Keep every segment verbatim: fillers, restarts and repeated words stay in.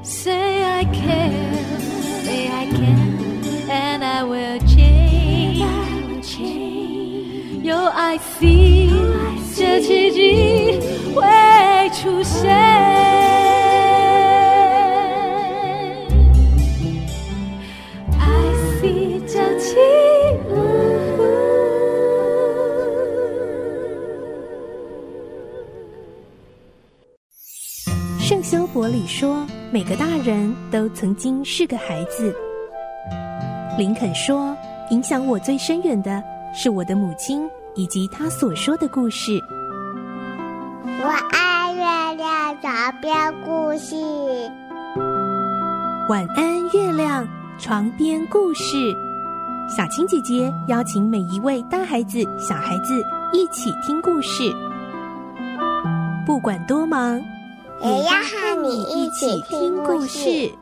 Say I care, say I can, and I will change.有爱 feel 这奇迹会出现。I see 这奇圣修伯里说，每个大人都曾经是个孩子。林肯说，影响我最深远的是我的母亲以及她所说的故事。 我爱月亮床边故事。 晚安，月亮床边故事。小青姐姐邀请每一位大孩子、小孩子一起听故事，不管多忙， 也要和你一起听故事。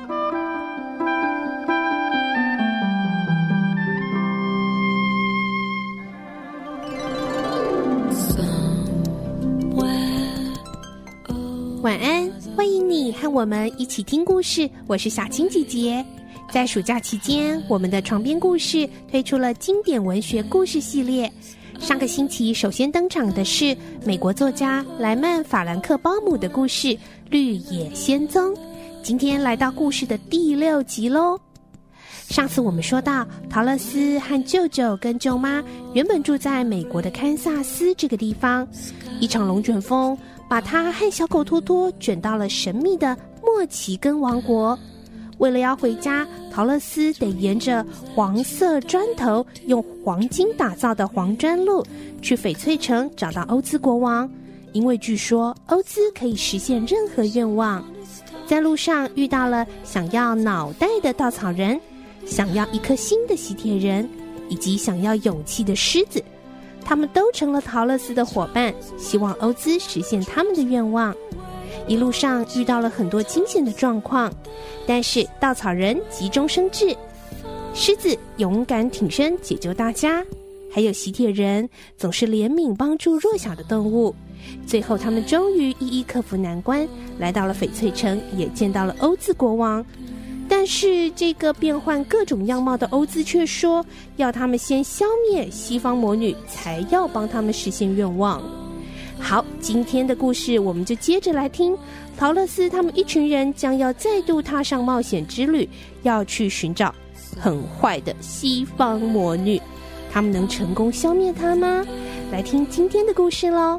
晚安，欢迎你和我们一起听故事，我是小青姐姐。在暑假期间，我们的床边故事推出了经典文学故事系列。上个星期首先登场的是美国作家莱曼·法兰克鲍姆的故事《绿野仙踪》，今天来到故事的第六集咯。上次我们说到，陶乐斯和舅舅跟舅妈原本住在美国的堪萨斯这个地方，一场龙卷风把他和小狗托托卷到了神秘的墨奇根王国。为了要回家，陶乐斯得沿着黄色砖头用黄金打造的黄砖路去翡翠城找到欧兹国王，因为据说欧兹可以实现任何愿望。在路上遇到了想要脑袋的稻草人，想要一颗心的喜帖人，以及想要勇气的狮子，他们都成了陶乐斯的伙伴，希望欧兹实现他们的愿望。一路上遇到了很多惊险的状况，但是稻草人急中生智，狮子勇敢挺身解救大家，还有喜帖人总是怜悯帮助弱小的动物。最后他们终于一一克服难关，来到了翡翠城，也见到了欧兹国王。但是这个变换各种样貌的欧兹却说，要他们先消灭西方魔女，才要帮他们实现愿望。好，今天的故事我们就接着来听。陶乐斯他们一群人将要再度踏上冒险之旅，要去寻找很坏的西方魔女，他们能成功消灭她吗？来听今天的故事咯。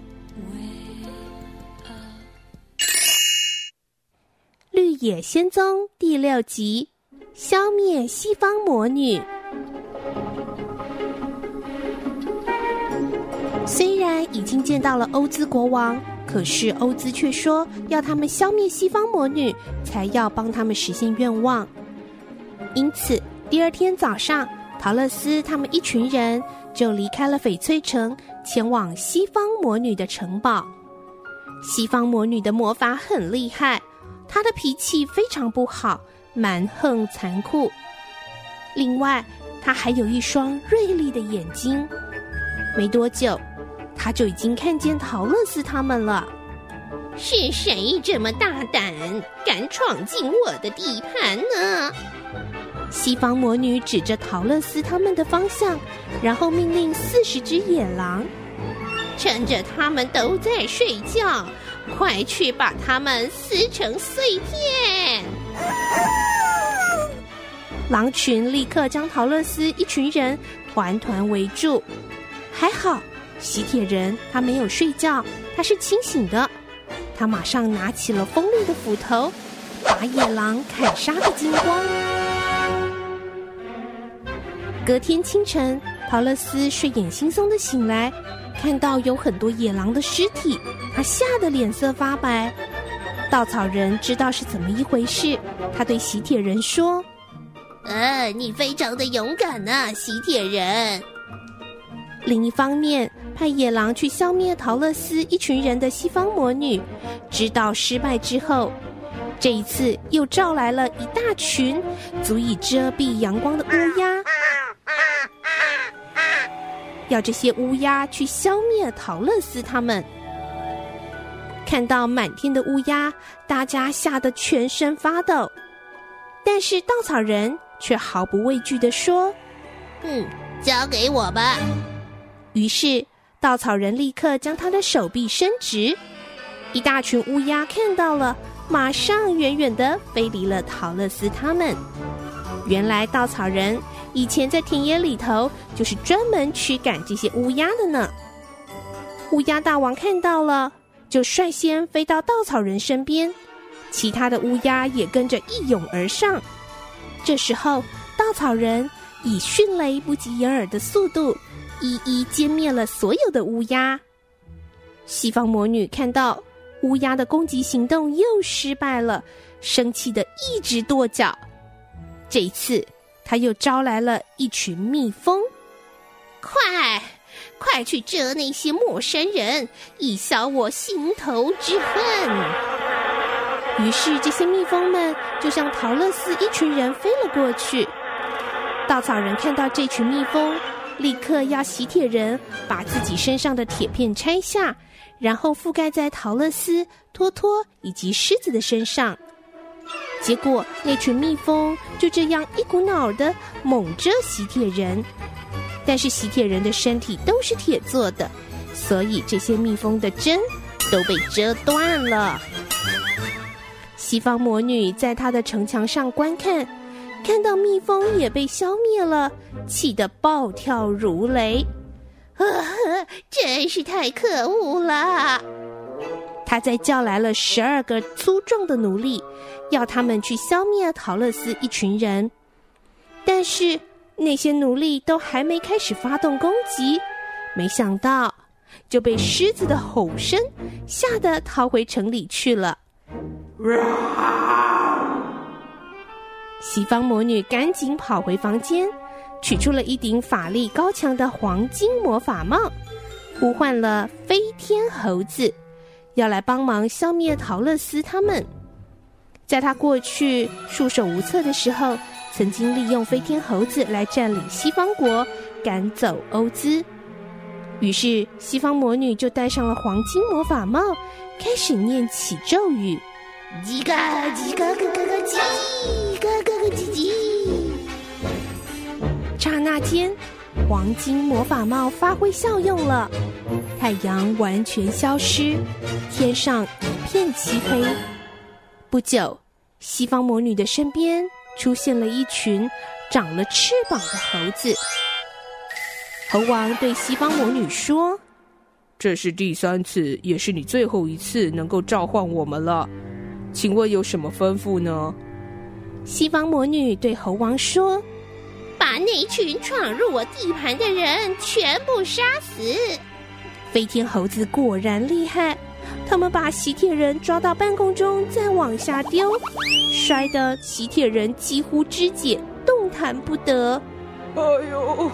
绿野仙踪第六集，消灭西方魔女。虽然已经见到了欧兹国王，可是欧兹却说要他们消灭西方魔女，才要帮他们实现愿望。因此第二天早上，陶乐斯他们一群人就离开了翡翠城，前往西方魔女的城堡。西方魔女的魔法很厉害，她的脾气非常不好，蛮横残酷。另外她还有一双锐利的眼睛。没多久他就已经看见陶乐斯他们了。是谁这么大胆，敢闯进我的地盘呢？西方魔女指着陶乐斯他们的方向，然后命令四十只野狼，趁着他们都在睡觉，快去把他们撕成碎片。狼群立刻将陶乐斯一群人团团围住。还好喜帖人他没有睡觉，他是清醒的，他马上拿起了锋利的斧头，把野狼砍杀个精光。隔天清晨，陶乐斯睡眼惺忪的醒来，看到有很多野狼的尸体，他吓得脸色发白。稻草人知道是怎么一回事，他对喜帖人说：呃，你非常的勇敢啊，喜帖人。另一方面，派野狼去消灭陶乐斯一群人的西方魔女，知道失败之后，这一次又召来了一大群足以遮蔽阳光的乌鸦，要这些乌鸦去消灭陶乐斯他们。 看到满天的乌鸦，大家吓得全身发抖。但是稻草人却毫不畏惧地说： 嗯，交给我吧。 于是稻草人立刻将他的手臂伸直，一大群乌鸦看到了，马上远远地飞离了桃乐丝他们。原来稻草人以前在田野里头就是专门驱赶这些乌鸦的呢。乌鸦大王看到了，就率先飞到稻草人身边，其他的乌鸦也跟着一拥而上。这时候稻草人以迅雷不及掩耳的速度一一歼灭了所有的乌鸦。西方魔女看到乌鸦的攻击行动又失败了，生气的一直跺脚。这一次她又招来了一群蜜蜂，快快去蛰那些陌生人，以消我心头之恨。于是这些蜜蜂们就向桃乐丝一群人飞了过去。稻草人看到这群蜜蜂，立刻要喜铁人把自己身上的铁片拆下，然后覆盖在桃乐丝、托托以及狮子的身上。结果那群蜜蜂就这样一股脑的猛蛰喜铁人，但是喜铁人的身体都是铁做的，所以这些蜜蜂的针都被蛰断了。西方魔女在她的城墙上观看，看到蜜蜂也被消灭了，气得暴跳如雷。啊，真是太可恶了！他再叫来了十二个粗壮的奴隶，要他们去消灭桃乐丝一群人。但是那些奴隶都还没开始发动攻击，没想到就被狮子的吼声吓得逃回城里去了。西方魔女赶紧跑回房间，取出了一顶法力高强的黄金魔法帽，呼唤了飞天猴子，要来帮忙消灭桃乐丝他们。在他过去束手无策的时候，曾经利用飞天猴子来占领西方国，赶走欧兹。于是西方魔女就戴上了黄金魔法帽，开始念起咒语：叽嘎叽嘎嘎嘎嘎叽嘎嘎嘎叽叽。刹那间，黄金魔法帽发挥效用了，太阳完全消失，天上一片漆黑。不久，西方魔女的身边出现了一群长了翅膀的猴子。猴王对西方魔女说： 这是第三次，也是你最后一次能够召唤我们了，请问有什么吩咐呢？ 西方魔女对猴王说：把那群闯入我地盘的人全部杀死。飞天猴子果然厉害，他们把喜铁人抓到半空中，再往下丢，摔得喜铁人几乎肢解，动弹不得。 哎呦！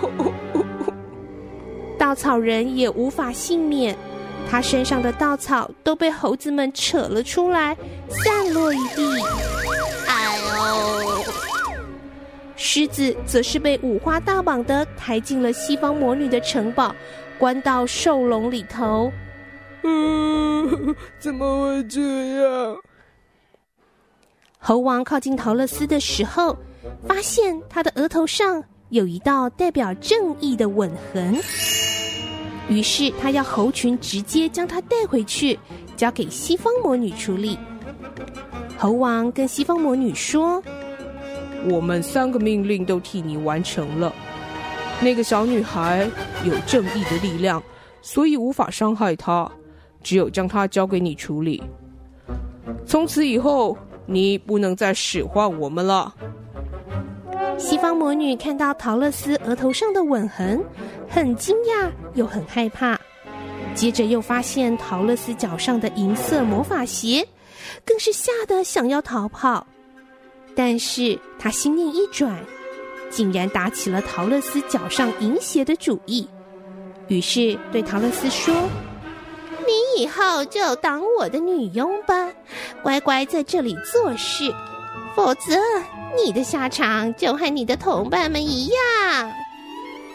稻草人也无法幸免，他身上的稻草都被猴子们扯了出来，散落一地。哎呦！狮子则是被五花大绑的抬进了西方魔女的城堡，关到兽笼里头。 嗯，怎么会这样？ 猴王靠近桃乐丝的时候，发现他的额头上有一道代表正义的吻痕，于是他要猴群直接将他带回去，交给西方魔女处理。猴王跟西方魔女说： 我们三个命令都替你完成了。那个小女孩有正义的力量，所以无法伤害她，只有将她交给你处理。从此以后，你不能再使唤我们了。 西方魔女看到桃乐丝额头上的吻痕，很惊讶又很害怕，接着又发现桃乐丝脚上的银色魔法鞋，更是吓得想要逃跑。但是他心念一转，竟然打起了桃乐丝脚上银鞋的主意，于是对桃乐丝说：你以后就当我的女佣吧，乖乖在这里做事，否则你的下场就和你的同伴们一样。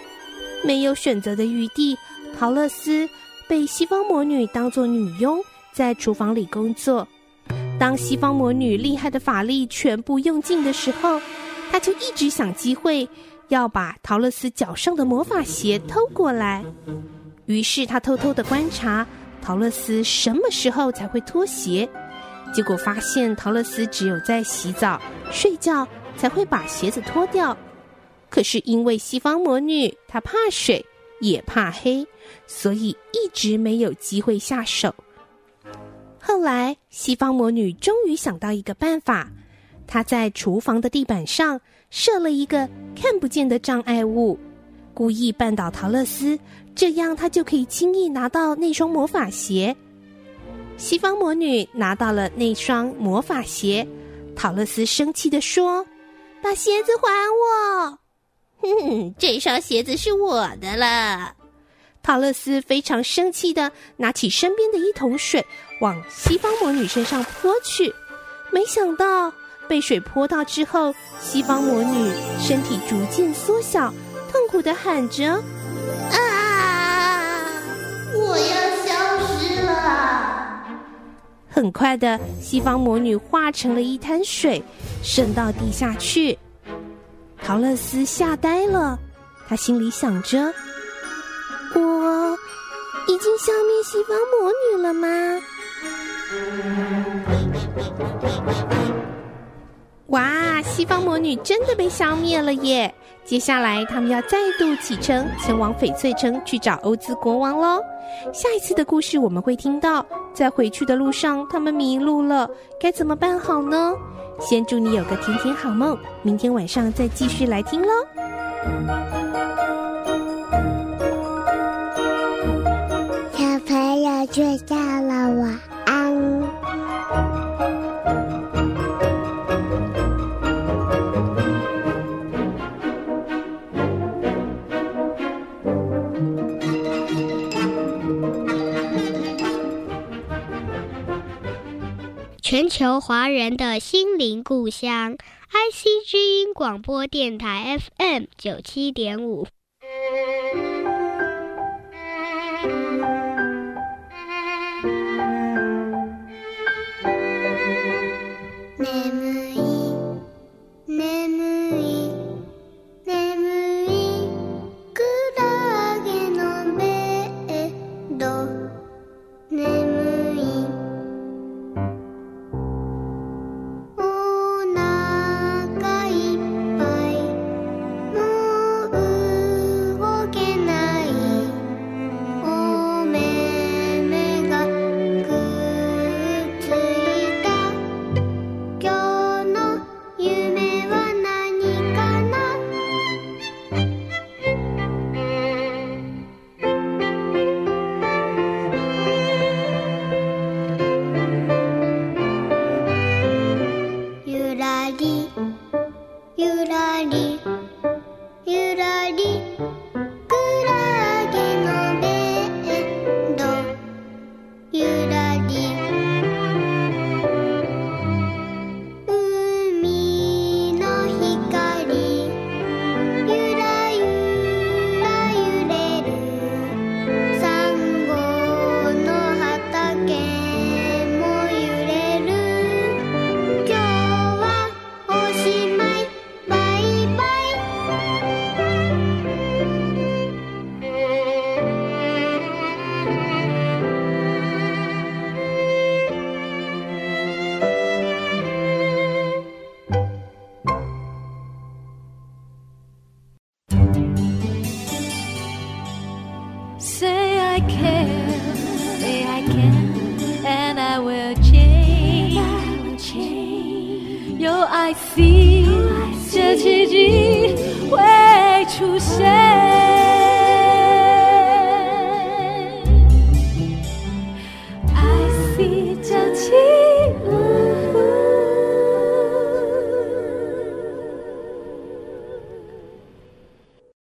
没有选择的余地，桃乐丝被西方魔女当作女佣在厨房里工作。当西方魔女厉害的法力全部用尽的时候，她就一直想机会要把陶乐斯脚上的魔法鞋偷过来。于是她偷偷地观察陶乐斯什么时候才会脱鞋，结果发现陶乐斯只有在洗澡、睡觉才会把鞋子脱掉。可是因为西方魔女她怕水也怕黑，所以一直没有机会下手。后来西方魔女终于想到一个办法，她在厨房的地板上设了一个看不见的障碍物，故意绊倒陶乐斯，这样她就可以轻易拿到那双魔法鞋。西方魔女拿到了那双魔法鞋，陶乐斯生气地说：把鞋子还我！哼，这双鞋子是我的了。陶乐斯非常生气地拿起身边的一桶水往西方魔女身上泼去，没想到被水泼到之后，西方魔女身体逐渐缩小，痛苦地喊着： 啊！我要消失了！ 很快的，西方魔女化成了一滩水，渗到地下去。陶乐斯吓呆了，他心里想着：我已经消灭西方魔女了吗？哇，西方魔女真的被消灭了耶！接下来他们要再度启程前往翡翠城去找欧兹国王咯。下一次的故事我们会听到，在回去的路上他们迷路了，该怎么办好呢？先祝你有个甜甜好梦，明天晚上再继续来听咯。 小朋友睡觉了，晚安。 全球华人的心灵故乡 I C 之音广播电台 F M 九七点五。 Say I can, say I can, and I will change. I will change. 有 I C， 这奇迹会出现。